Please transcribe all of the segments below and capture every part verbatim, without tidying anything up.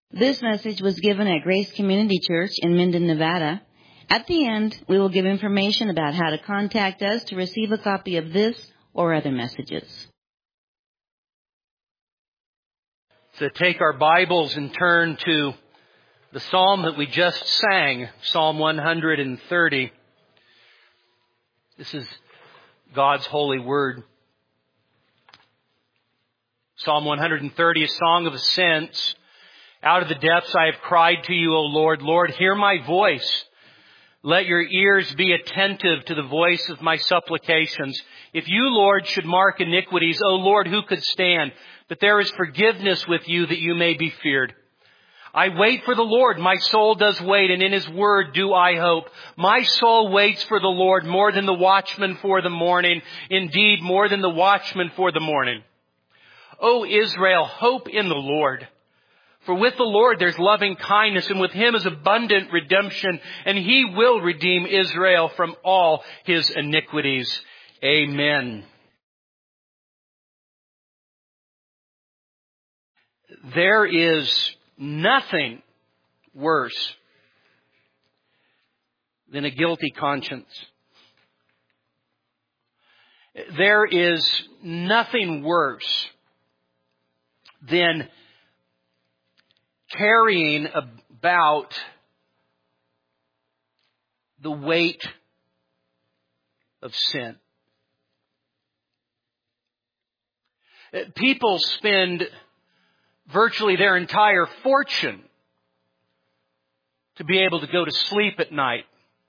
This message was given at Grace Community Church in Minden, Nevada. At the end, we will give information about how to contact us to receive a copy of this or other messages. So take our Bibles and turn to the psalm that we just sang, Psalm one hundred thirty. This is God's holy word. Psalm one hundred thirty, a song of ascents. Out of the depths I have cried to you, O Lord. Lord, hear my voice. Let your ears be attentive to the voice of my supplications. If you, Lord, should mark iniquities, O Lord, who could stand? But there is forgiveness with you that you may be feared. I wait for the Lord. My soul does wait, and in His word do I hope. My soul waits for the Lord more than the watchman for the morning. Indeed, more than the watchman for the morning. O Israel, hope in the Lord. For with the Lord there's loving kindness, and with Him is abundant redemption, and He will redeem Israel from all his iniquities. Amen. There is nothing worse than a guilty conscience. There is nothing worse than carrying about the weight of sin. People spend virtually their entire fortune to be able to go to sleep at night.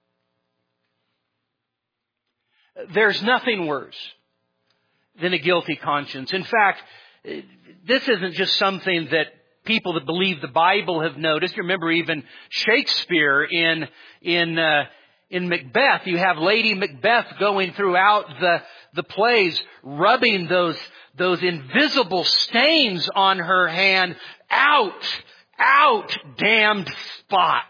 There's nothing worse than a guilty conscience. In fact, this isn't just something that people that believe the Bible have noticed. You remember even Shakespeare in in uh, in Macbeth. You have Lady Macbeth going throughout the the plays, rubbing those those invisible stains on her hand. Out, out, damned spot.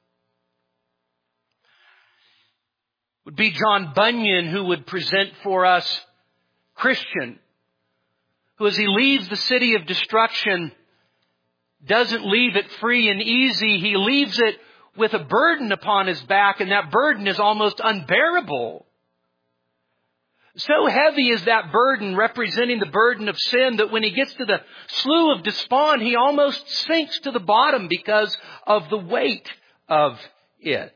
It would be John Bunyan who would present for us Christian, who as he leaves the city of destruction doesn't leave it free and easy. He leaves it with a burden upon his back, and that burden is almost unbearable. So heavy is that burden, representing the burden of sin, that when he gets to the slough of despond, he almost sinks to the bottom because of the weight of it.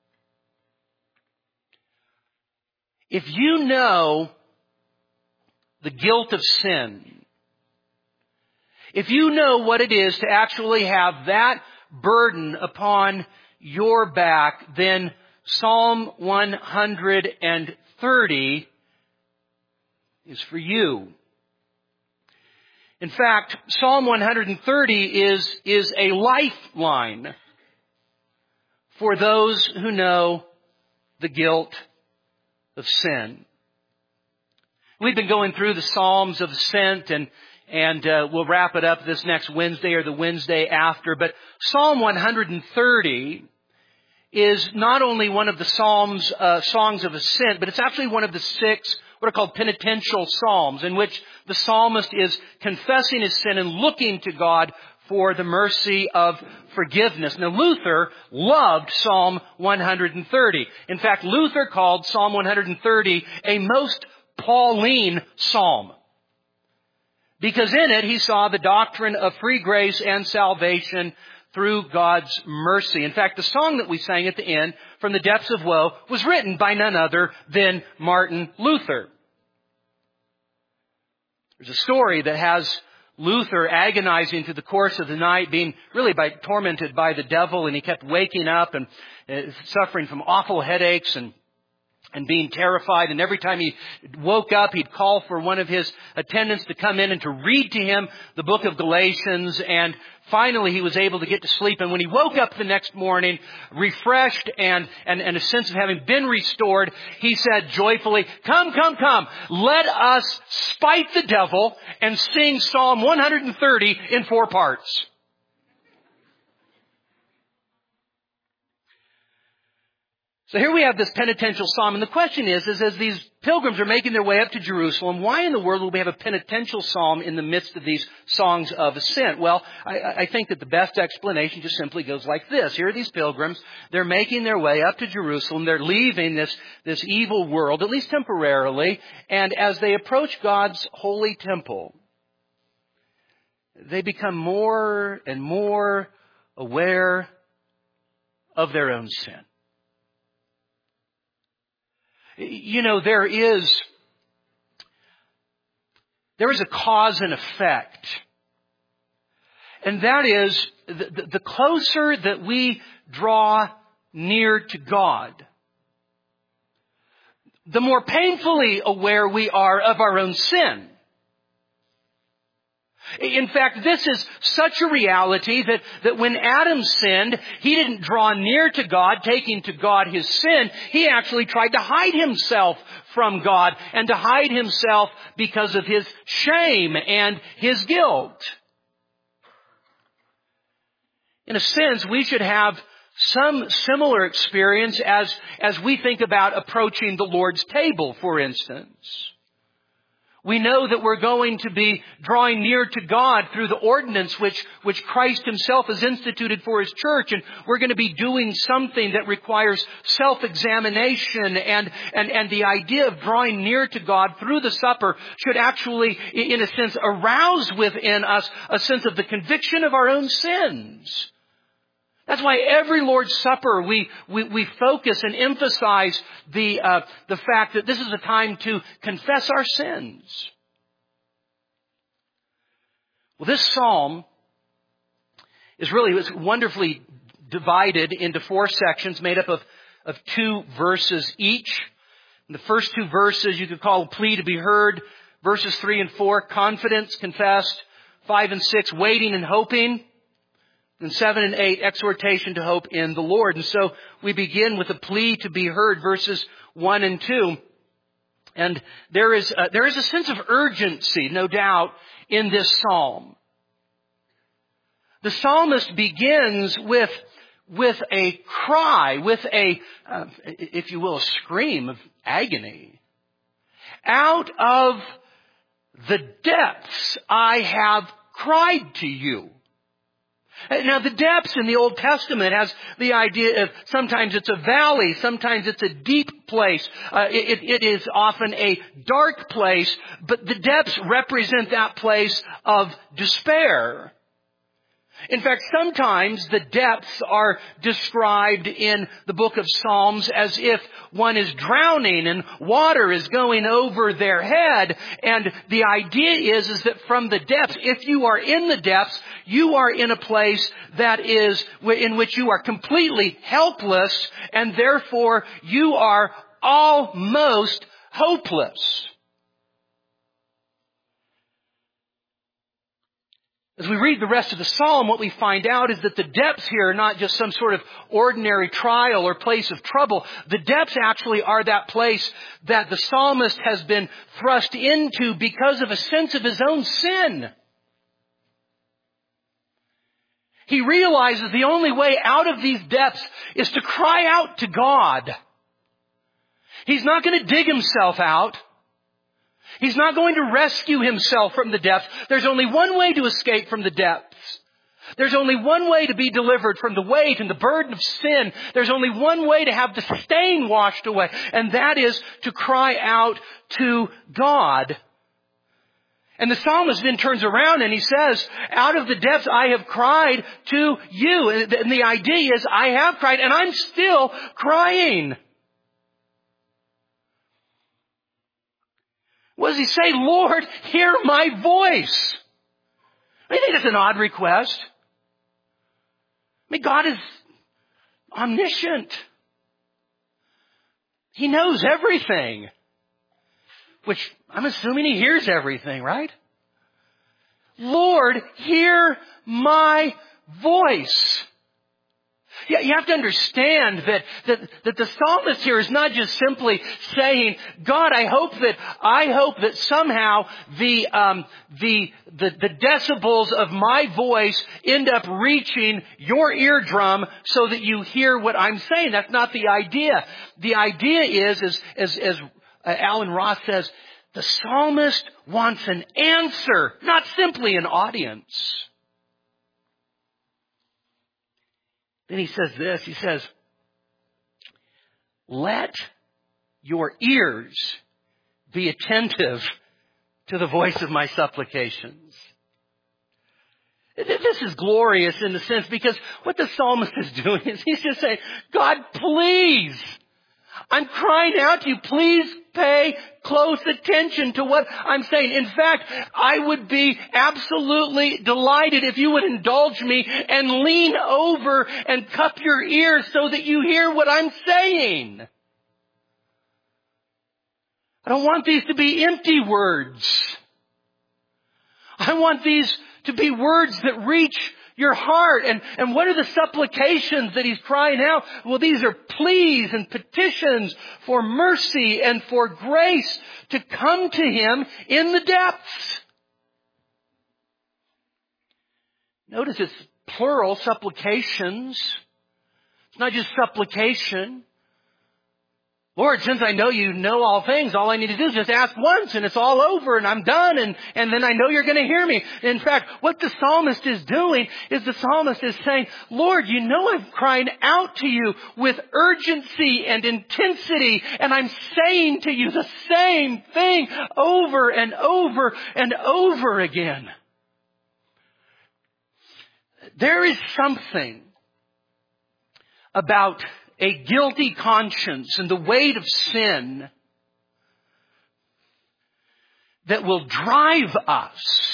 If you know the guilt of sin, if you know what it is to actually have that burden upon your back, then Psalm one hundred thirty is for you. In fact, Psalm one hundred thirty is, is a lifeline for those who know the guilt of sin. We've been going through the Psalms of Ascent, and And uh, we'll wrap it up this next Wednesday or the Wednesday after. But Psalm one hundred thirty is not only one of the Psalms, uh, songs of ascent, but it's actually one of the six what are called penitential psalms, in which the psalmist is confessing his sin and looking to God for the mercy of forgiveness. Now, Luther loved Psalm one hundred thirty. In fact, Luther called Psalm one hundred thirty a most Pauline psalm, because in it he saw the doctrine of free grace and salvation through God's mercy. In fact, the song that we sang at the end, From the Depths of Woe, was written by none other than Martin Luther. There's a story that has Luther agonizing through the course of the night, being really by, tormented by the devil, and he kept waking up and uh, suffering from awful headaches and and being terrified. And every time he woke up, he'd call for one of his attendants to come in and to read to him the book of Galatians. And finally, he was able to get to sleep. And when he woke up the next morning, refreshed and, and, and a sense of having been restored, he said joyfully, "Come, come, come, let us spite the devil and sing Psalm one hundred thirty in four parts." So here we have this penitential psalm, and the question is, is as these pilgrims are making their way up to Jerusalem, why in the world would we have a penitential psalm in the midst of these songs of ascent? Well, I, I think that the best explanation just simply goes like this. Here are these pilgrims. They're making their way up to Jerusalem. They're leaving this, this evil world, at least temporarily. And as they approach God's holy temple, they become more and more aware of their own sin. You know, there is, there is a cause and effect. And that is, the, the closer that we draw near to God, the more painfully aware we are of our own sin. In fact, this is such a reality that, that when Adam sinned, he didn't draw near to God, taking to God his sin. He actually tried to hide himself from God and to hide himself because of his shame and his guilt. In a sense, we should have some similar experience as, as we think about approaching the Lord's table, for instance. We know that we're going to be drawing near to God through the ordinance which, which Christ himself has instituted for his church. And we're going to be doing something that requires self-examination. And, and, and the idea of drawing near to God through the supper should actually, in a sense, arouse within us a sense of the conviction of our own sins. That's why every Lord's Supper we, we, we focus and emphasize the, uh, the fact that this is a time to confess our sins. Well, this psalm is really it's wonderfully divided into four sections made up of, of two verses each. In the first two verses you could call a plea to be heard. Verses three and four, confidence, confessed. Five and six, waiting and hoping. And seven and eight, exhortation to hope in the Lord. And so we begin with a plea to be heard, verses one and two. And there is a, there is a sense of urgency, no doubt, in this psalm. The psalmist begins with, with a cry, with a, uh, if you will, a scream of agony. Out of the depths I have cried to you. Now, the depths in the Old Testament has the idea of sometimes it's a valley, sometimes it's a deep place. Uh, it, it is often a dark place, but the depths represent that place of despair. In fact, sometimes the depths are described in the book of Psalms as if one is drowning and water is going over their head. And the idea is, is that from the depths, if you are in the depths, you are in a place that is, in which you are completely helpless, and therefore you are almost hopeless. As we read the rest of the psalm, what we find out is that the depths here are not just some sort of ordinary trial or place of trouble. The depths actually are that place that the psalmist has been thrust into because of a sense of his own sin. He realizes the only way out of these depths is to cry out to God. He's not going to dig himself out. He's not going to rescue himself from the depths. There's only one way to escape from the depths. There's only one way to be delivered from the weight and the burden of sin. There's only one way to have the stain washed away, and that is to cry out to God. And the psalmist then turns around and he says, out of the depths I have cried to you. And the idea is I have cried and I'm still crying. What does he say? Lord, hear my voice. I think that's an odd request. I mean, God is omniscient. He knows everything. Which I'm assuming he hears everything, right? Lord, hear my voice. You, you have to understand that, that, that the psalmist here is not just simply saying, God, I hope that, I hope that somehow the, um, the, the, the decibels of my voice end up reaching your eardrum so that you hear what I'm saying. That's not the idea. The idea is, is as, as Alan Ross says, the psalmist wants an answer, not simply an audience. Then he says this, he says, let your ears be attentive to the voice of my supplications. This is glorious in the sense because what the psalmist is doing is he's just saying, God, please, I'm crying out to you. Please pay close attention to what I'm saying. In fact, I would be absolutely delighted if you would indulge me and lean over and cup your ears so that you hear what I'm saying. I don't want these to be empty words. I want these to be words that reach your heart. And, and what are the supplications that he's crying out? Well, these are pleas and petitions for mercy and for grace to come to him in the depths. Notice it's plural, supplications. It's not just supplication. Lord, since I know you know all things, all I need to do is just ask once and it's all over and I'm done and, and then I know you're going to hear me. In fact, what the psalmist is doing is the psalmist is saying, Lord, you know I'm crying out to you with urgency and intensity and I'm saying to you the same thing over and over and over again. There is something about a guilty conscience and the weight of sin that will drive us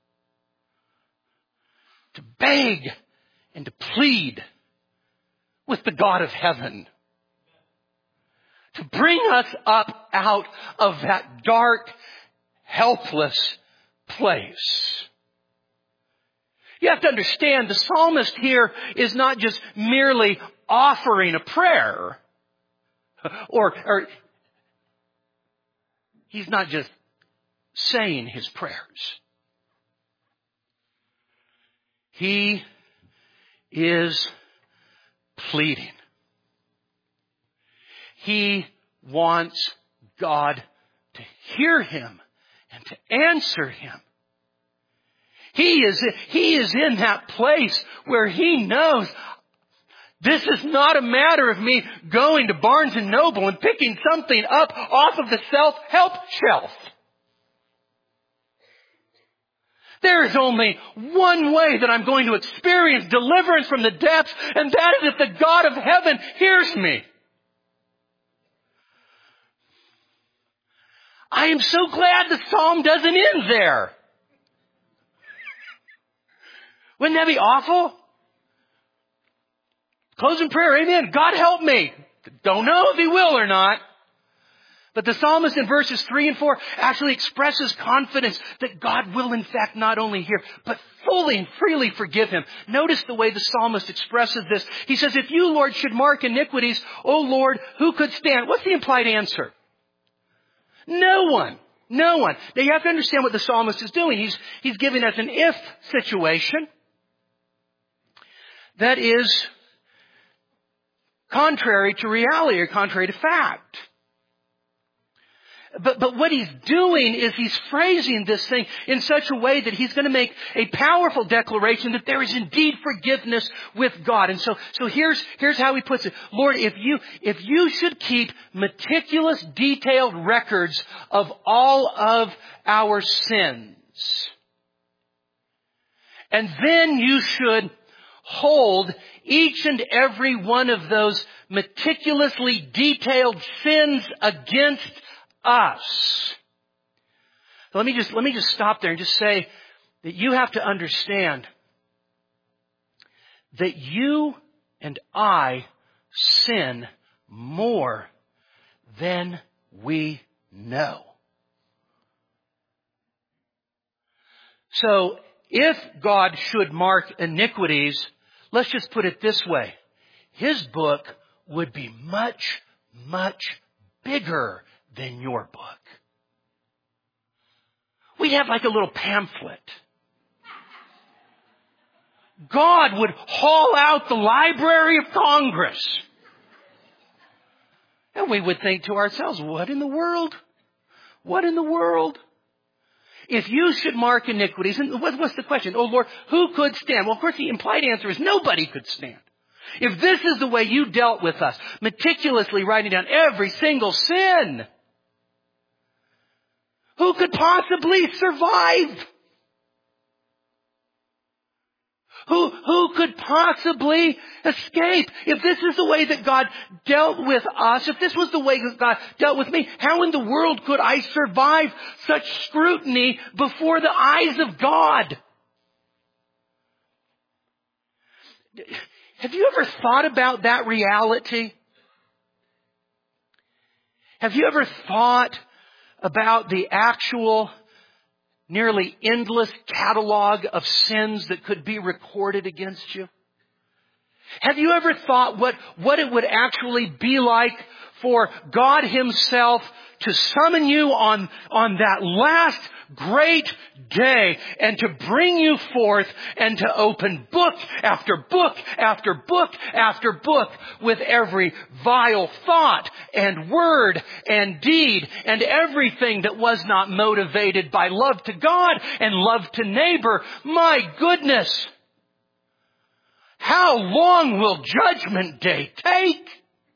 to beg and to plead with the God of heaven, to bring us up out of that dark, helpless place. You have to understand, the psalmist here is not just merely offering a prayer, or, or he's not just saying his prayers. He is pleading. He wants God to hear him and to answer him. He is, he is in that place where he knows this is not a matter of me going to Barnes and Noble and picking something up off of the self-help shelf. There is only one way that I'm going to experience deliverance from the depths, and that is if the God of heaven hears me. I am so glad the psalm doesn't end there. Wouldn't that be awful? Close in prayer, amen. God help me. Don't know if he will or not. But the psalmist in verses three and four actually expresses confidence that God will in fact not only hear, but fully and freely forgive him. Notice the way the psalmist expresses this. He says, if you, Lord, should mark iniquities, O Lord, who could stand? What's the implied answer? No one. No one. Now you have to understand what the psalmist is doing. He's, he's giving us an if situation that is contrary to reality or contrary to fact. But, but what he's doing is he's phrasing this thing in such a way that he's going to make a powerful declaration that there is indeed forgiveness with God. And so, so here's, here's how he puts it. Lord, if you, if you should keep meticulous, detailed records of all of our sins, and then you should hold each and every one of those meticulously detailed sins against us. So let me just, let me just stop there and just say that you have to understand that you and I sin more than we know. So if God should mark iniquities, let's just put it this way. His book would be much, much bigger than your book. We'd have like a little pamphlet. God would haul out the Library of Congress. And we would think to ourselves, what in the world? What in the world? If you should mark iniquities, and what's the question? Oh Lord, who could stand? Well, of course the implied answer is nobody could stand. If this is the way you dealt with us, meticulously writing down every single sin, who could possibly survive? Who, who could possibly escape? If this is the way that God dealt with us, if this was the way that God dealt with me, how in the world could I survive such scrutiny before the eyes of God? Have you ever thought about that reality? Have you ever thought about the actual nearly endless catalog of sins that could be recorded against you? Have you ever thought what, what it would actually be like for God Himself to summon you on, on that last great day and to bring you forth and to open book after book after book after book with every vile thought and word and deed and everything that was not motivated by love to God and love to neighbor? My goodness! How long will Judgment Day take?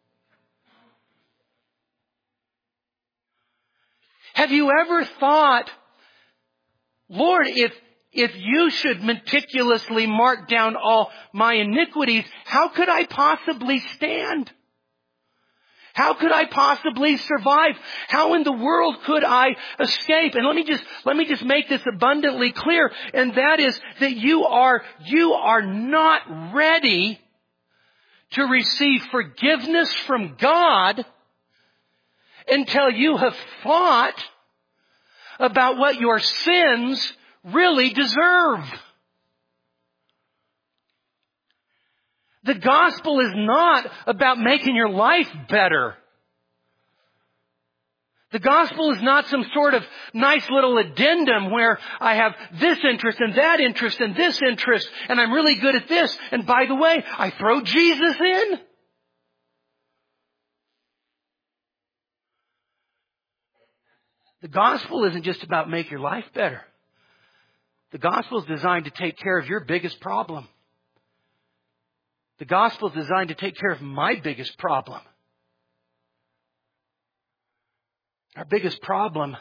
Have you ever thought, Lord, if, if you should meticulously mark down all my iniquities, how could I possibly stand? How could I possibly survive? How in the world could I escape? And let me just, let me just make this abundantly clear. And that is that you are, you are not ready to receive forgiveness from God until you have thought about what your sins really deserve. The gospel is not about making your life better. The gospel is not some sort of nice little addendum where I have this interest and that interest and this interest and I'm really good at this. And by the way, I throw Jesus in. The gospel isn't just about make your life better. The gospel is designed to take care of your biggest problem. The gospel is designed to take care of my biggest problem. Our biggest problem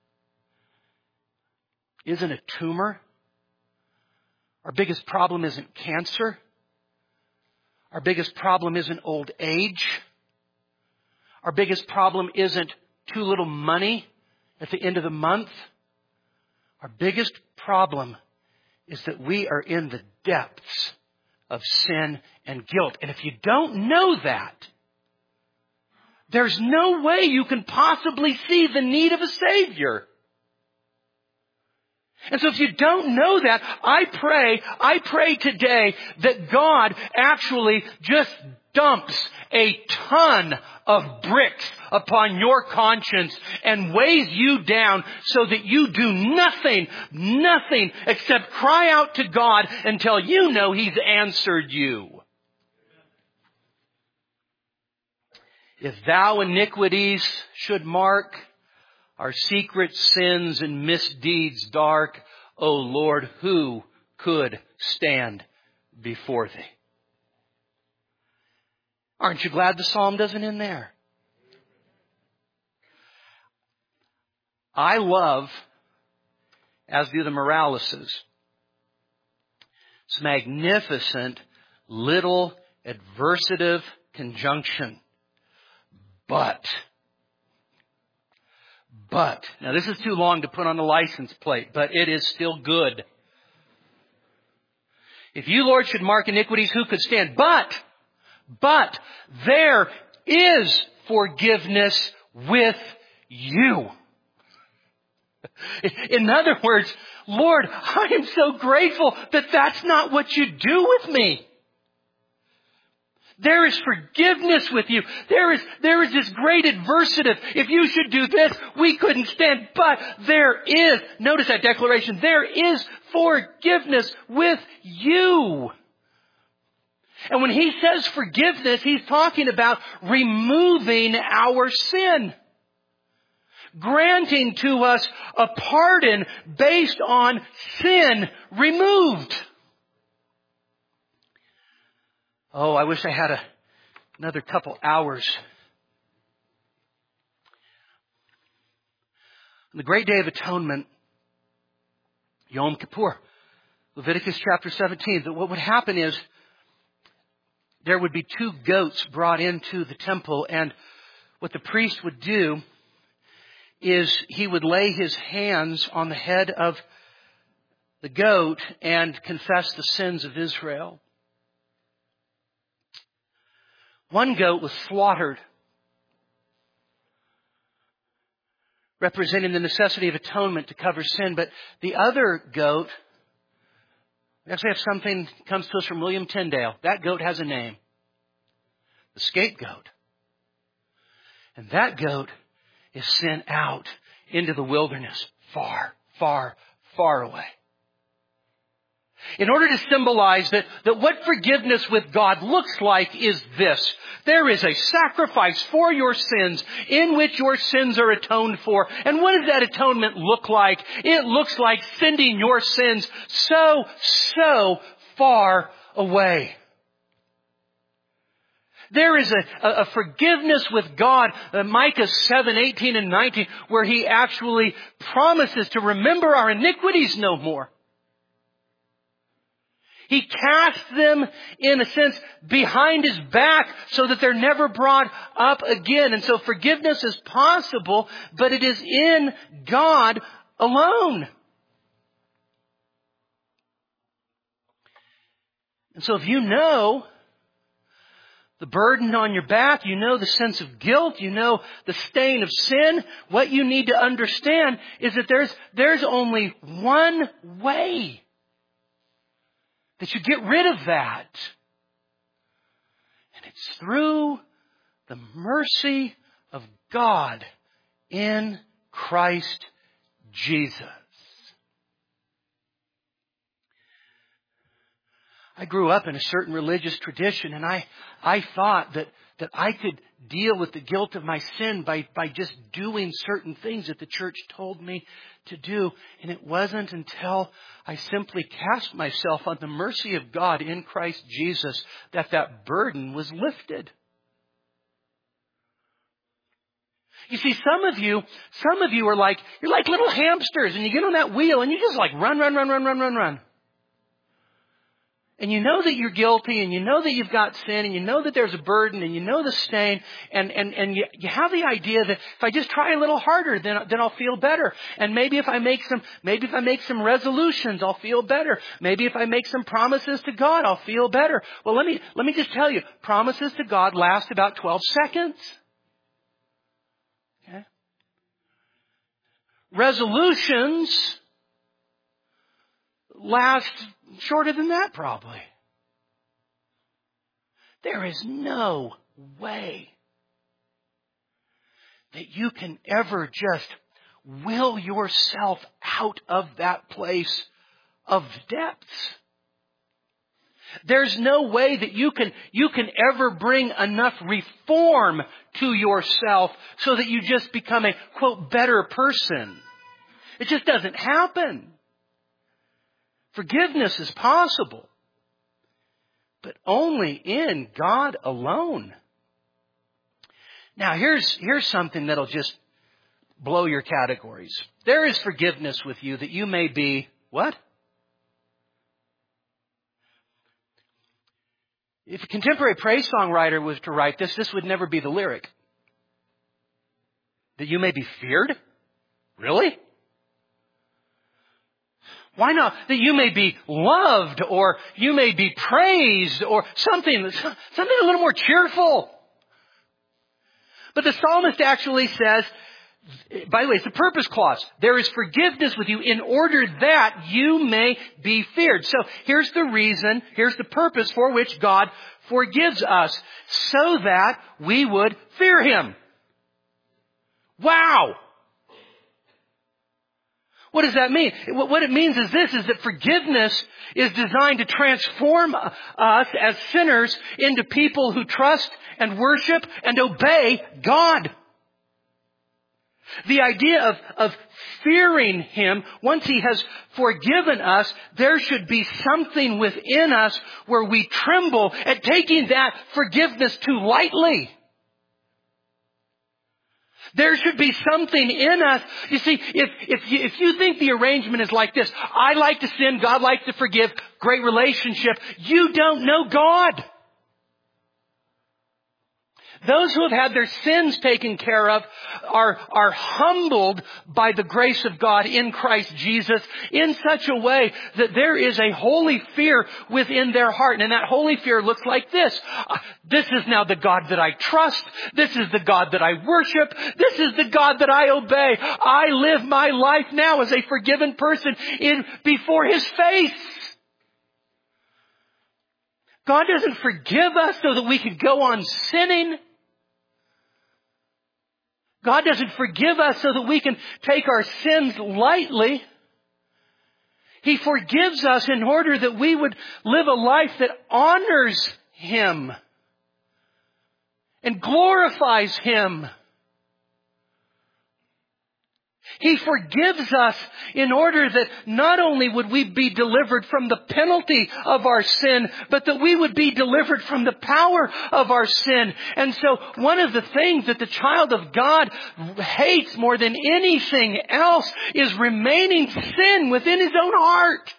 isn't a tumor. Our biggest problem isn't cancer. Our biggest problem isn't old age. Our biggest problem isn't too little money at the end of the month. Our biggest problem is that we are in the depths of sin and guilt. And if you don't know that, there's no way you can possibly see the need of a Savior. And so if you don't know that, I pray, I pray today that God actually just dumps a ton of bricks upon your conscience and weighs you down so that you do nothing, nothing except cry out to God until you know He's answered you. If thou iniquities should mark our secret sins and misdeeds dark, O Lord, who could stand before Thee? Aren't you glad the psalm doesn't end there? I love, as do the Moraleses, this magnificent little adversative conjunction. But, but, now this is too long to put on the license plate, but it is still good. If you, Lord, should mark iniquities, who could stand? But, but, there is forgiveness with you. In other words, Lord, I am so grateful that that's not what you do with me. There is forgiveness with you. There is, there is this great adversative. If you should do this, we couldn't stand. But there is, notice that declaration, there is forgiveness with you. And when he says forgiveness, he's talking about removing our sin. Granting to us a pardon based on sin removed. Oh, I wish I had a, another couple hours. On the great day of atonement, Yom Kippur, Leviticus chapter seventeen, that what would happen is there would be two goats brought into the temple, and what the priest would do is he would lay his hands on the head of the goat and confess the sins of Israel. One goat was slaughtered, representing the necessity of atonement to cover sin. But the other goat, we actually have something that comes to us from William Tyndale. That goat has a name. The scapegoat. And that goat is sent out into the wilderness, far, far, far away. In order to symbolize that, that what forgiveness with God looks like is this. There is a sacrifice for your sins in which your sins are atoned for. And what does that atonement look like? It looks like sending your sins so, so far away. There is a, a, a forgiveness with God, uh, Micah seven, eighteen and nineteen, where he actually promises to remember our iniquities no more. He casts them, in a sense, behind his back so that they're never brought up again. And so forgiveness is possible, but it is in God alone. And so if you know the burden on your back, you know the sense of guilt, you know the stain of sin, what you need to understand is that there's, there's only one way that you get rid of that. And it's through the mercy of God in Christ Jesus. I grew up in a certain religious tradition, and I, I thought that, that I could deal with the guilt of my sin by, by just doing certain things that the church told me to do. And it wasn't until I simply cast myself on the mercy of God in Christ Jesus that that burden was lifted. You see, some of you, some of you are like, you're like little hamsters, and you get on that wheel and you just like run, run, run, run, run, run, run. And you know that you're guilty, and you know that you've got sin, and you know that there's a burden, and you know the stain, and, and, and you, you have the idea that if I just try a little harder, then, then I'll feel better. And maybe if I make some, maybe if I make some resolutions, I'll feel better. Maybe if I make some promises to God, I'll feel better. Well, let me, let me just tell you, promises to God last about twelve seconds. Okay? Resolutions last shorter than that, probably. There is no way that you can ever just will yourself out of that place of depths. There's no way that you can, you can ever bring enough reform to yourself so that you just become a, quote, better person. It just doesn't happen. Forgiveness is possible, but only in God alone. Now, here's, here's something that'll just blow your categories. There is forgiveness with you that you may be, what? If a contemporary praise songwriter was to write this, this would never be the lyric. That you may be feared? Really? Why not? That you may be loved, or you may be praised, or something, something a little more cheerful. But the psalmist actually says by the way, it's the purpose clause. There is forgiveness with you in order that you may be feared. So here's the reason, here's the purpose for which God forgives us, so that we would fear Him. Wow! What does that mean? What it means is this, is that forgiveness is designed to transform us as sinners into people who trust and worship and obey God. The idea of, of fearing Him, once He has forgiven us, there should be something within us where we tremble at taking that forgiveness too lightly. There should be something in us. You see, if, if, you, if you think the arrangement is like this, I like to sin, God likes to forgive, great relationship, you don't know God. Those who have had their sins taken care of are, are humbled by the grace of God in Christ Jesus in such a way that there is a holy fear within their heart. And that holy fear looks like this. This is now the God that I trust. This is the God that I worship. This is the God that I obey. I live my life now as a forgiven person in before His face. God doesn't forgive us so that we can go on sinning. God doesn't forgive us so that we can take our sins lightly. He forgives us in order that we would live a life that honors Him and glorifies Him. He forgives us in order that not only would we be delivered from the penalty of our sin, but that we would be delivered from the power of our sin. And so one of the things that the child of God hates more than anything else is remaining sin within his own heart.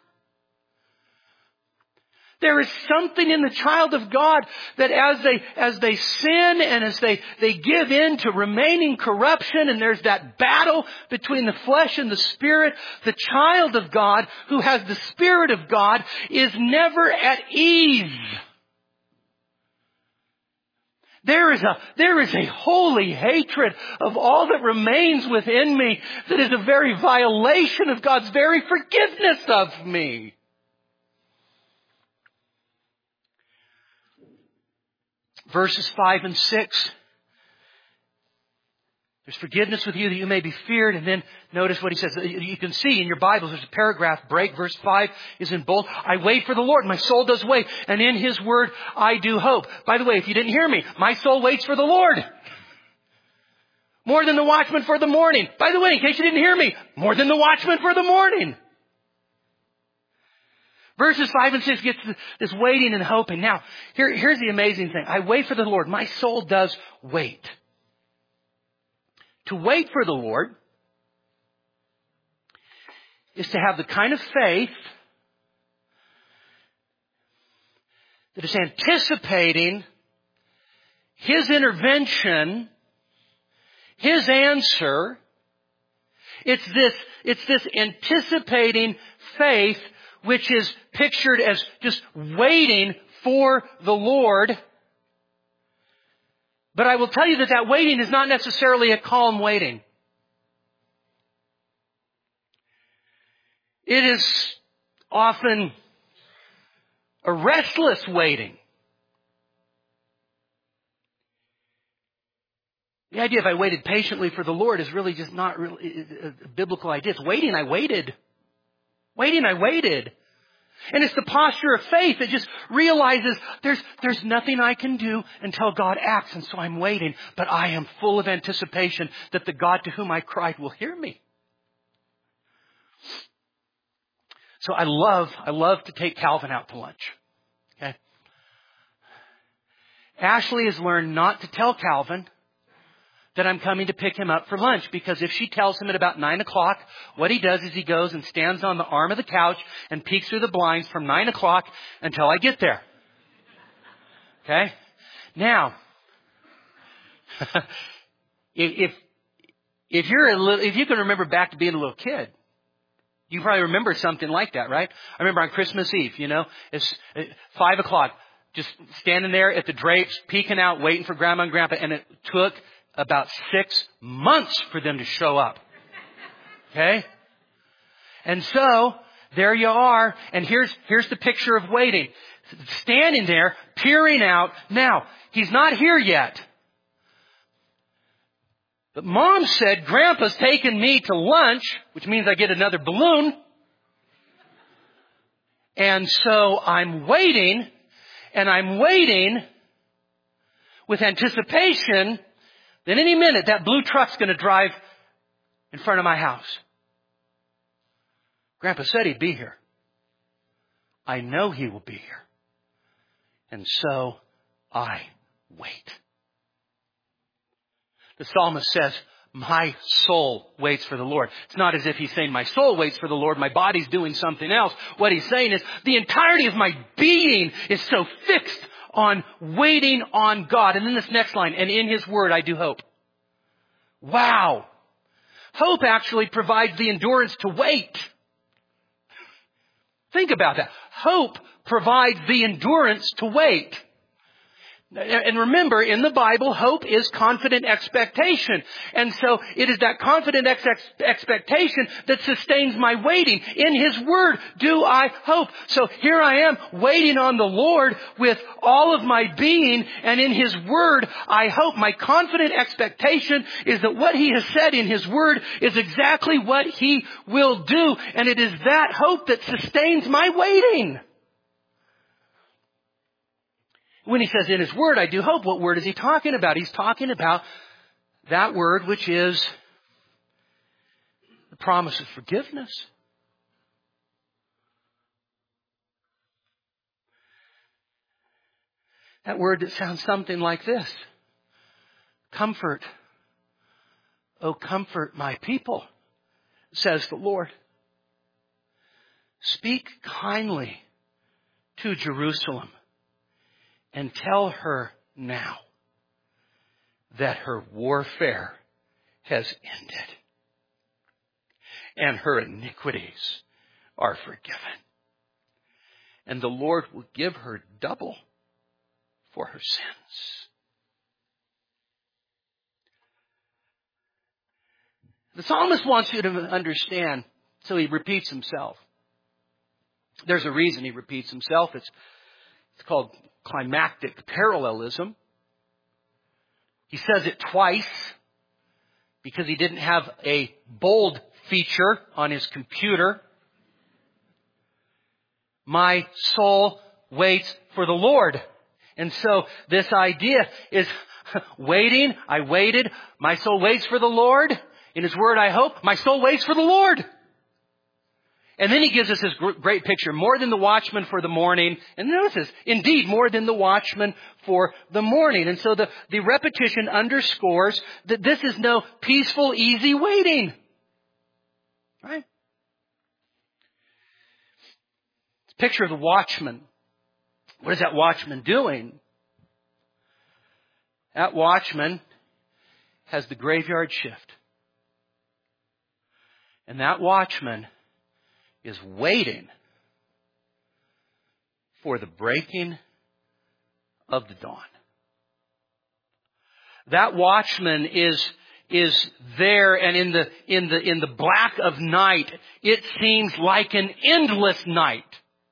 There is something in the child of God that as they, as they sin and as they, they give in to remaining corruption, and there's that battle between the flesh and the spirit, the child of God who has the Spirit of God is never at ease. There is a, there is a holy hatred of all that remains within me that is a very violation of God's very forgiveness of me. Verses five and six. There's forgiveness with you that you may be feared. And then notice what he says. You can see in your Bibles, there's a paragraph break. Verse five is in bold. I wait for the Lord. My soul does wait. And in His word, I do hope. By the way, if you didn't hear me, my soul waits for the Lord. More than the watchman for the morning. By the way, in case you didn't hear me, more than the watchman for the morning. Verses five and six gets this waiting and hoping. Now, here, here's the amazing thing. I wait for the Lord. My soul does wait. To wait for the Lord is to have the kind of faith that is anticipating His intervention, His answer. It's this, it's this anticipating faith which is pictured as just waiting for the Lord. But I will tell you that that waiting is not necessarily a calm waiting. It is often a restless waiting. The idea of I waited patiently for the Lord is really just not really a biblical idea. It's waiting, I waited. Waiting, I waited. And it's the posture of faith that just realizes there's, there's nothing I can do until God acts. And so I'm waiting. But I am full of anticipation that the God to whom I cried will hear me. So I love, I love to take Calvin out to lunch. Okay. Ashley has learned not to tell Calvin that I'm coming to pick him up for lunch, because if she tells him at about nine o'clock, what he does is he goes and stands on the arm of the couch and peeks through the blinds from nine o'clock until I get there. Okay? Now, if, if you're a little, if you can remember back to being a little kid, you probably remember something like that, right? I remember on Christmas Eve, you know, it's five o'clock, just standing there at the drapes, peeking out, waiting for Grandma and Grandpa, and it took about six months for them to show up. Okay? And so, there you are. And here's, here's the picture of waiting. Standing there, peering out. Now, he's not here yet. But Mom said, Grandpa's taken me to lunch, which means I get another balloon. And so I'm waiting, and I'm waiting with anticipation that any minute that blue truck's going to drive in front of my house. Grandpa said he'd be here. I know he will be here. And so I wait. The psalmist says, my soul waits for the Lord. It's not as if he's saying my soul waits for the Lord, my body's doing something else. What he's saying is the entirety of my being is so fixed on waiting on God. And then this next line, and in His Word I do hope. Wow. Hope actually provides the endurance to wait. Think about that. Hope provides the endurance to wait. And remember, in the Bible, hope is confident expectation. And so it is that confident ex- expectation that sustains my waiting. In His Word do I hope. So here I am waiting on the Lord with all of my being. And in His Word I hope. My confident expectation is that what He has said in His Word is exactly what He will do. And it is that hope that sustains my waiting. When he says in His Word, I do hope, what word is he talking about? He's talking about that word which is the promise of forgiveness. That word that sounds something like this. Comfort. Oh, comfort my people, says the Lord. Speak kindly to Jerusalem. And tell her now that her warfare has ended. And her iniquities are forgiven. And the Lord will give her double for her sins. The psalmist wants you to understand, so he repeats himself. There's a reason he repeats himself. It's, it's called climactic parallelism. He says it twice because he didn't have a bold feature on his computer. My soul waits for the Lord. And so this idea is waiting. I waited. My soul waits for the Lord. In His Word I hope. My soul waits for the Lord. And then he gives us this great picture, more than the watchman for the morning. And notice this, indeed, more than the watchman for the morning. And so the, the repetition underscores that this is no peaceful, easy waiting. Right? It's a picture of the watchman. What is that watchman doing? That watchman has the graveyard shift. And that watchman is waiting for the breaking of the dawn. That watchman is, is there, and in the, in the, in the black of night, it seems like an endless night.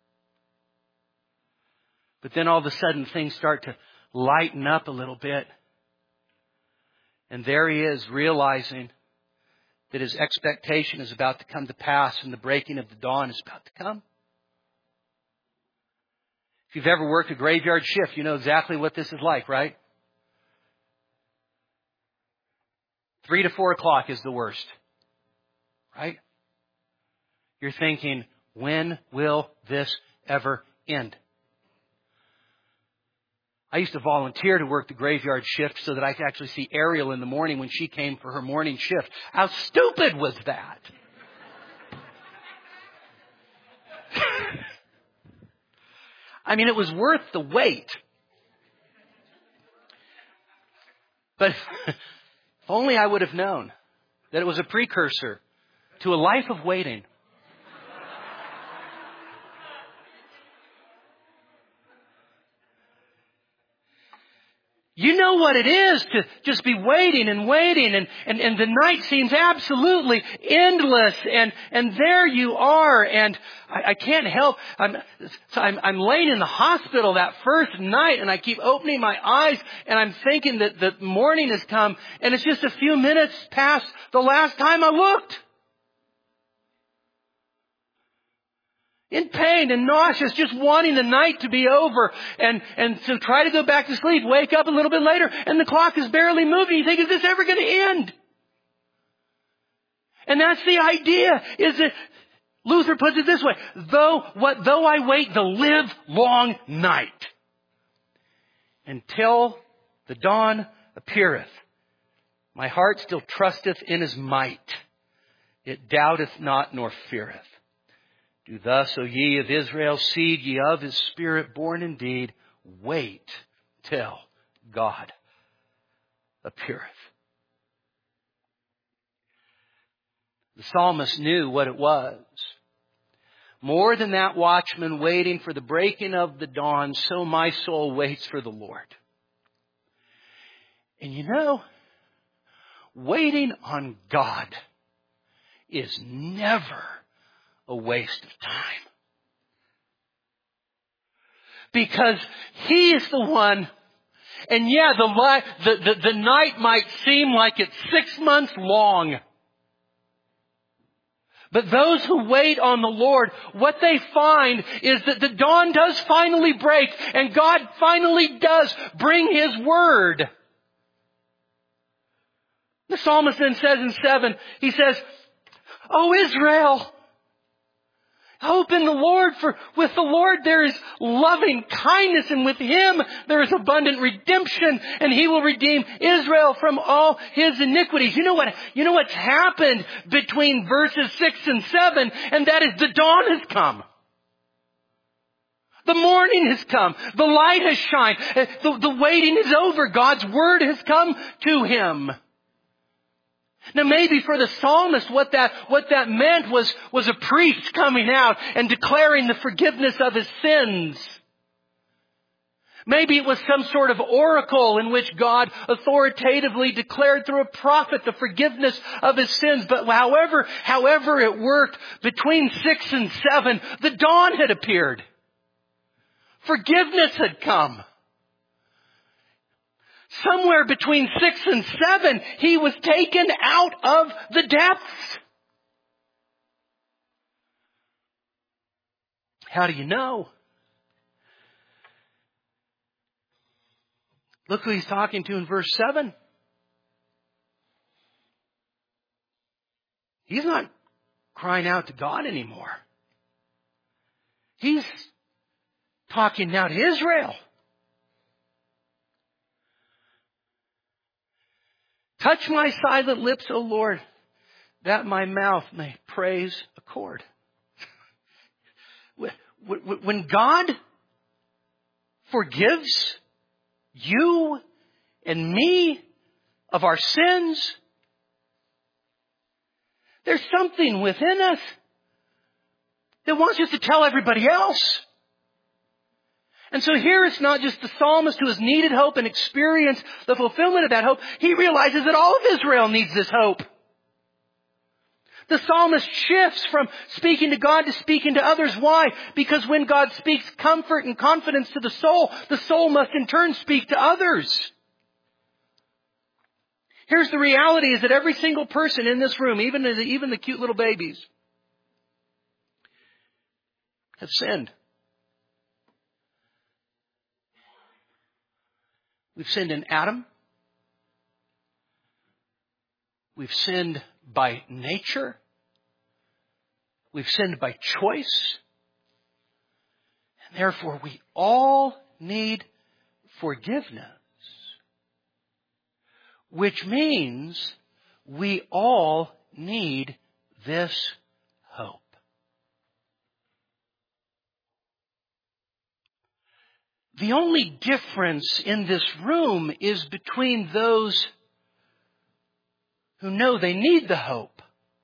But then all of a sudden things start to lighten up a little bit. And there he is, realizing that his expectation is about to come to pass and the breaking of the dawn is about to come. If you've ever worked a graveyard shift, you know exactly what this is like, right? Three to four o'clock is the worst, right? You're thinking, when will this ever end? I used to volunteer to work the graveyard shift so that I could actually see Ariel in the morning when she came for her morning shift. How stupid was that? I mean, it was worth the wait. But if only I would have known that it was a precursor to a life of waiting. You know what it is to just be waiting and waiting, and, and, and the night seems absolutely endless, and, and there you are, and I, I can't help. I'm, so I'm, I'm laying in the hospital that first night, and I keep opening my eyes, and I'm thinking that the morning has come, and it's just a few minutes past the last time I looked. In pain and nauseous, just wanting the night to be over, and, and to try to go back to sleep, wake up a little bit later, and the clock is barely moving. You think, is this ever going to end? And that's the idea, is that Luther puts it this way, though, what, though I wait the live long night, until the dawn appeareth, my heart still trusteth in his might. It doubteth not nor feareth. Do thus, O ye of Israel's seed, ye of his Spirit born indeed, wait till God appeareth. The psalmist knew what it was. More than that watchman waiting for the breaking of the dawn, so my soul waits for the Lord. And you know, waiting on God is never a waste of time. Because He is the one, and yeah, the, li- the, the, the night might seem like it's six months long. But those who wait on the Lord, what they find is that the dawn does finally break, and God finally does bring His word. The psalmist then says in seven, he says, O Israel, hope in the Lord, for with the Lord there is loving kindness, and with Him there is abundant redemption, and He will redeem Israel from all his iniquities. You know what, you know what's happened between verses six and seven, and that is the dawn has come. The morning has come. The light has shined. The, the waiting is over. God's word has come to him. Now maybe for the psalmist what that, what that meant was, was a priest coming out and declaring the forgiveness of his sins. Maybe it was some sort of oracle in which God authoritatively declared through a prophet the forgiveness of his sins. But however, however it worked, between six and seven, the dawn had appeared. Forgiveness had come. Somewhere between six and seven, he was taken out of the depths. How do you know? Look who he's talking to in verse seven. He's not crying out to God anymore. He's talking now to Israel. Touch my silent lips, O Lord, that my mouth may praise accord. When God forgives you and me of our sins, there's something within us that wants us to tell everybody else. And so here it's not just the psalmist who has needed hope and experienced the fulfillment of that hope. He realizes that all of Israel needs this hope. The psalmist shifts from speaking to God to speaking to others. Why? Because when God speaks comfort and confidence to the soul, the soul must in turn speak to others. Here's the reality, is that every single person in this room, even, even the cute little babies, have sinned. We've sinned in Adam. We've sinned by nature. We've sinned by choice. And therefore, we all need forgiveness. Which means we all need this hope. The only difference in this room is between those who know they need the hope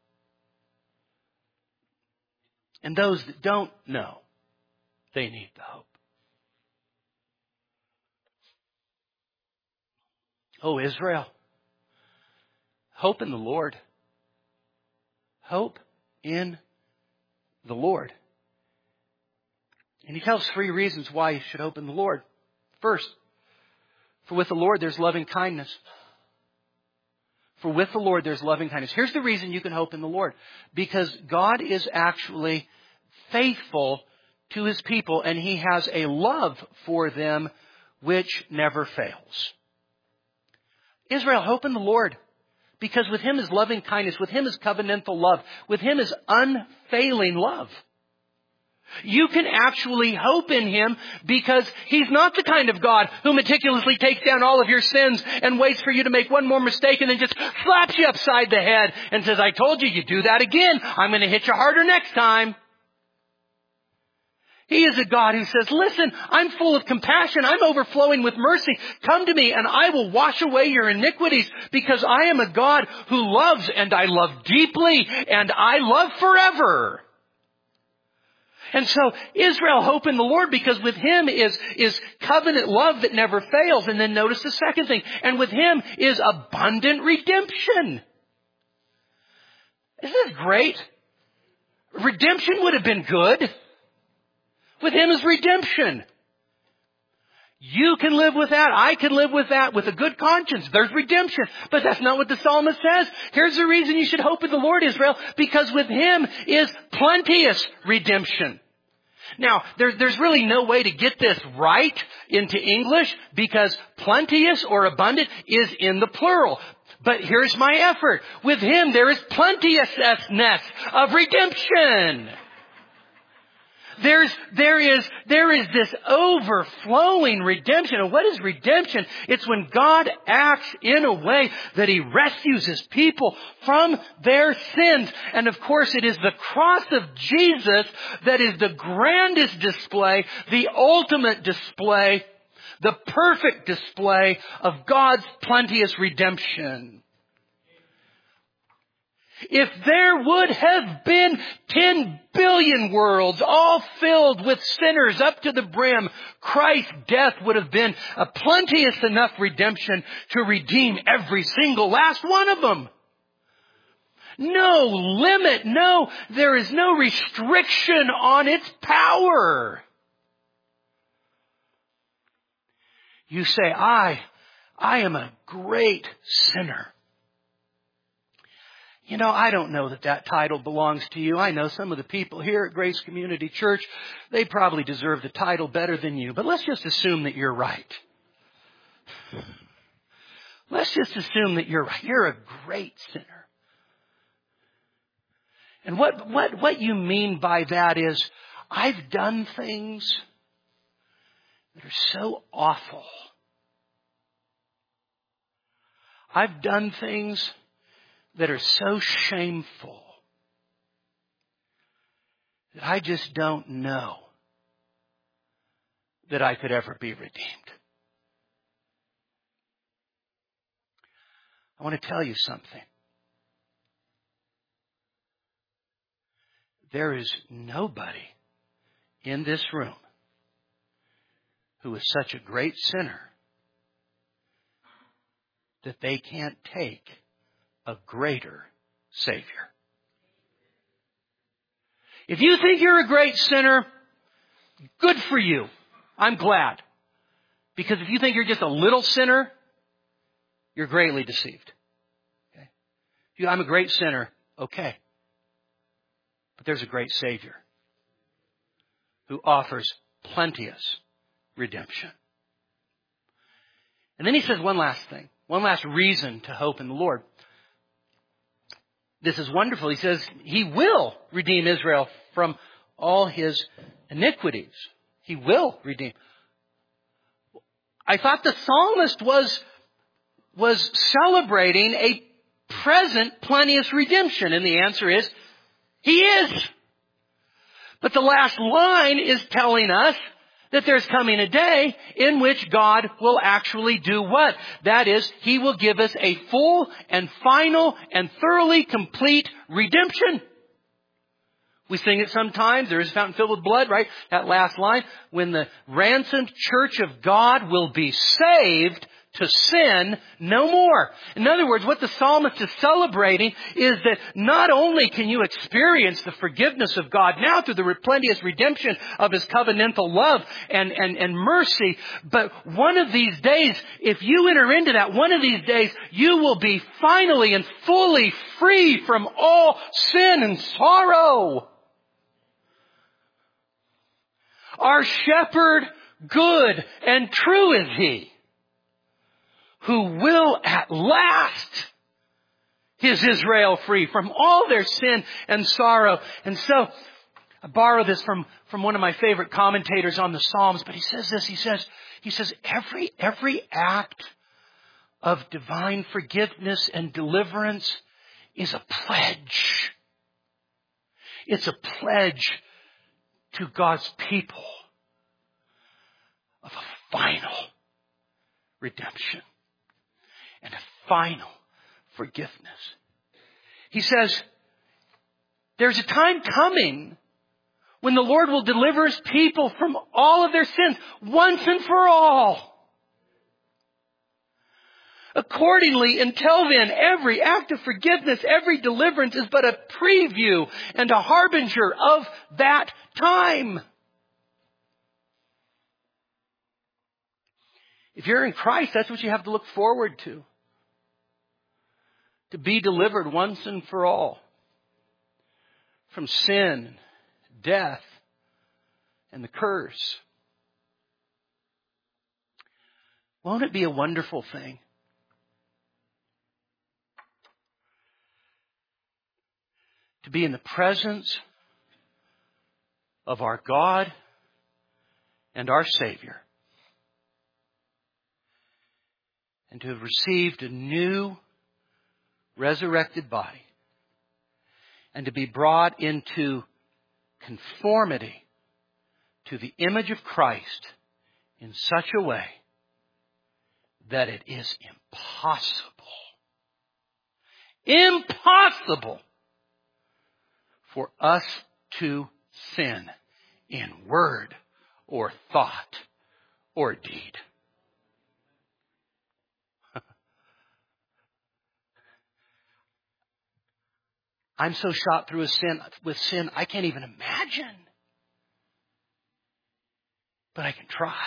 and those that don't know they need the hope. Oh, Israel, hope in the Lord. Hope in the Lord. And he tells three reasons why you should hope in the Lord. First, for with the Lord there's loving kindness. For with the Lord there's loving kindness. Here's the reason you can hope in the Lord. Because God is actually faithful to His people, and He has a love for them which never fails. Israel, hope in the Lord. Because with Him is loving kindness. With Him is covenantal love. With Him is unfailing love. You can actually hope in Him because He's not the kind of God who meticulously takes down all of your sins and waits for you to make one more mistake and then just slaps you upside the head and says, I told you, you do that again. I'm going to hit you harder next time. He is a God who says, listen, I'm full of compassion. I'm overflowing with mercy. Come to me and I will wash away your iniquities because I am a God who loves, and I love deeply, and I love forever. And so Israel, hope in the Lord, because with Him is, is covenant love that never fails. And then notice the second thing. And with Him is abundant redemption. Isn't this great? Redemption would have been good. With Him is redemption. You can live with that. I can live with that with a good conscience. There's redemption. But that's not what the psalmist says. Here's the reason you should hope in the Lord, Israel. Because with Him is plenteous redemption. Now, there, there's really no way to get this right into English because plenteous or abundant is in the plural. But here's my effort. With Him there is plenteousness of redemption. There's, there is, there is this overflowing redemption. And what is redemption? It's when God acts in a way that He rescues His people from their sins. And of course, it is the cross of Jesus that is the grandest display, the ultimate display, the perfect display of God's plenteous redemption. If there would have been ten billion worlds all filled with sinners up to the brim, Christ's death would have been a plenteous enough redemption to redeem every single last one of them. No limit, no, there is no restriction on its power. You say, I, I am a great sinner. You know, I don't know that that title belongs to you. I know some of the people here at Grace Community Church, they probably deserve the title better than you. But let's just assume that you're right. Let's just assume that you're right. You're a great sinner. And what, what, what you mean by that is, I've done things that are so awful. I've done things that are so shameful that I just don't know that I could ever be redeemed. I want to tell you something. There is nobody in this room who is such a great sinner that they can't take a greater Savior. If you think you're a great sinner, good for you. I'm glad. Because if you think you're just a little sinner, you're greatly deceived. Okay? If you, I'm a great sinner, okay. But there's a great Savior who offers plenteous redemption. And then he says one last thing, one last reason to hope in the Lord. This is wonderful. He says He will redeem Israel from all his iniquities. He will redeem. I thought the psalmist was, was celebrating a present plenteous redemption. And the answer is, He is. But the last line is telling us that there's coming a day in which God will actually do what? That is, He will give us a full and final and thoroughly complete redemption. We sing it sometimes. There is a fountain filled with blood, right? That last line. When the ransomed church of God will be saved to sin no more. In other words, what the psalmist is celebrating is that not only can you experience the forgiveness of God now through the plenteous redemption of His covenantal love and, and, and mercy, but one of these days, if you enter into that, one of these days, you will be finally and fully free from all sin and sorrow. Our shepherd, good and true is He, who will at last His Israel free from all their sin and sorrow. And so, I borrow this from, from one of my favorite commentators on the Psalms, but he says this, he says, he says, every, every act of divine forgiveness and deliverance is a pledge. It's a pledge to God's people of a final redemption and a final forgiveness. He says, there's a time coming when the Lord will deliver His people from all of their sins once and for all. Accordingly, until then, every act of forgiveness, every deliverance is but a preview and a harbinger of that time. If you're in Christ, that's what you have to look forward to. To be delivered once and for all from sin, death, and the curse. Won't it be a wonderful thing? To be in the presence of our God and our Savior. And to have received a new resurrected body. And to be brought into conformity to the image of Christ in such a way that it is impossible. Impossible for us to sin in word or thought or deed. I'm so shot through a sin, with sin, I can't even imagine. But I can try.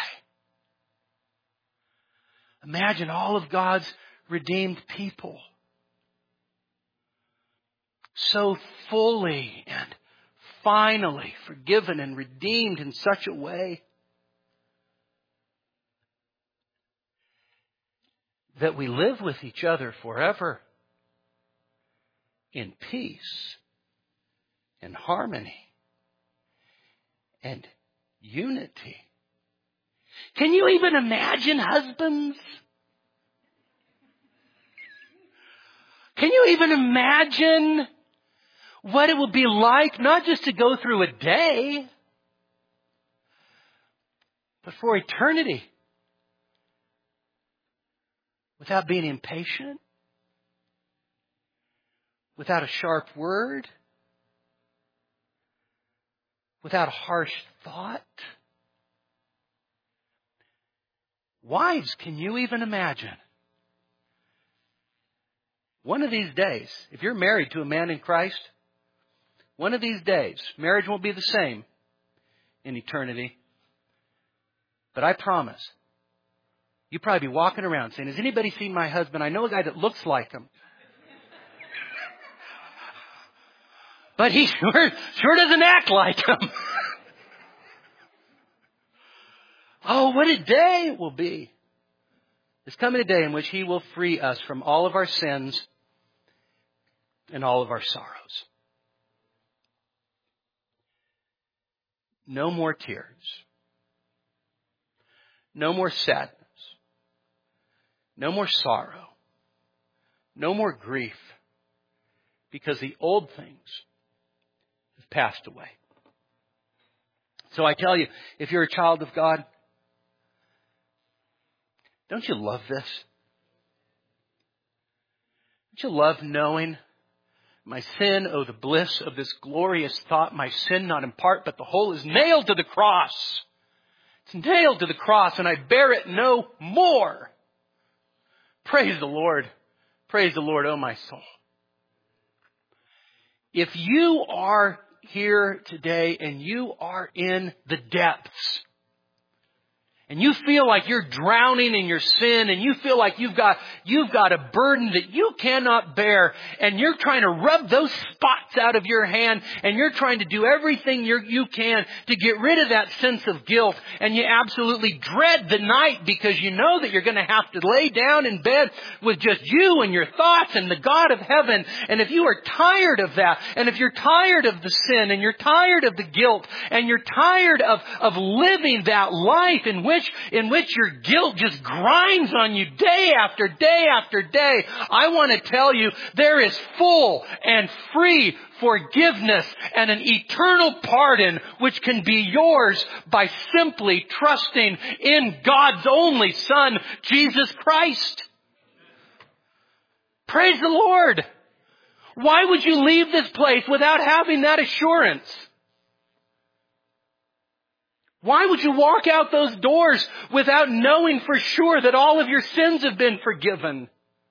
Imagine all of God's redeemed people so fully and finally forgiven and redeemed in such a way that we live with each other forever in peace and harmony and unity. Can you even imagine, husbands? Can you even imagine what it will be like, not just to go through a day, but for eternity, without being impatient, without a sharp word, without a harsh thought? Wives, can you even imagine? One of these days, if you're married to a man in Christ, one of these days, marriage won't be the same in eternity. But I promise, you'll probably be walking around saying, has anybody seen my husband? I know a guy that looks like him. But he sure, sure doesn't act like him. Oh, what a day it will be. There's coming a day in which He will free us from all of our sins and all of our sorrows. No more tears. No more sadness. No more sorrow. No more grief. Because the old things have passed away. So I tell you, if you're a child of God, don't you love this? Don't you love knowing my sin, oh, the bliss of this glorious thought, my sin not in part, but the whole is nailed to the cross. It's nailed to the cross and I bear it no more. Praise the Lord. Praise the Lord, oh my soul. If you are here today and you are in the depths, and you feel like you're drowning in your sin, and you feel like you've got, you've got a burden that you cannot bear, and you're trying to rub those spots out of your hand, and you're trying to do everything you're, you can to get rid of that sense of guilt, and you absolutely dread the night because you know that you're going to have to lay down in bed with just you and your thoughts and the God of heaven. And if you are tired of that, and if you're tired of the sin, and you're tired of the guilt, and you're tired of, of living that life in which in which your guilt just grinds on you day after day after day, I want to tell you there is full and free forgiveness and an eternal pardon which can be yours by simply trusting in God's only Son, Jesus Christ. Praise the Lord. Why would you leave this place without having that assurance? Why would you walk out those doors without knowing for sure that all of your sins have been forgiven?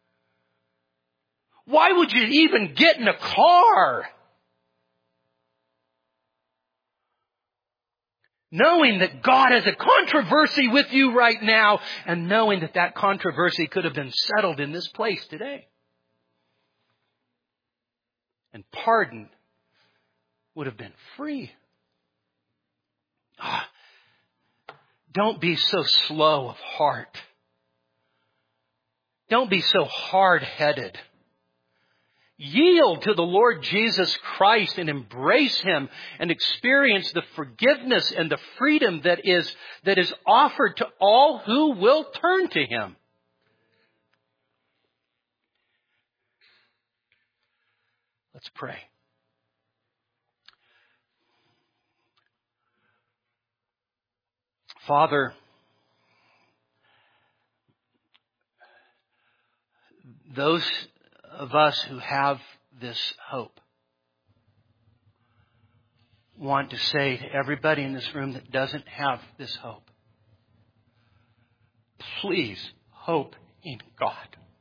Why would you even get in a car knowing that God has a controversy with you right now, and knowing that that controversy could have been settled in this place today? And pardon would have been free. Ah, don't be so slow of heart. Don't be so hard-headed. Yield to the Lord Jesus Christ and embrace Him and experience the forgiveness and the freedom that is, that is offered to all who will turn to Him. Let's pray. Father, those of us who have this hope want to say to everybody in this room that doesn't have this hope, please hope in God.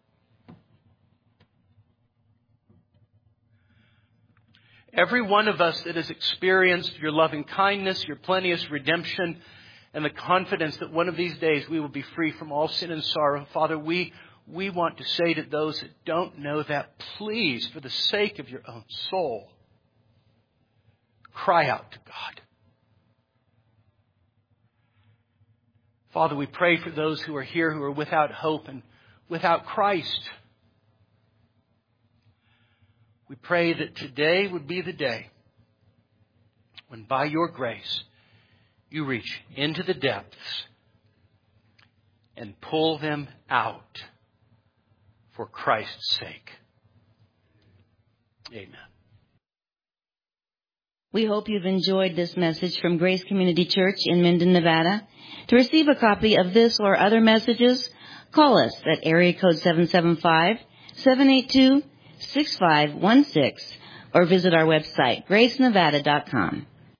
Every one of us that has experienced your loving kindness, your plenteous redemption, and the confidence that one of these days we will be free from all sin and sorrow. Father, we, we want to say to those that don't know that, please, for the sake of your own soul, cry out to God. Father, we pray for those who are here who are without hope and without Christ. We pray that today would be the day when by your grace you reach into the depths and pull them out for Christ's sake. Amen. We hope you've enjoyed this message from Grace Community Church in Minden, Nevada. To receive a copy of this or other messages, call us at area code seven seven five, seven eight two, six five one six or visit our website, grace nevada dot com.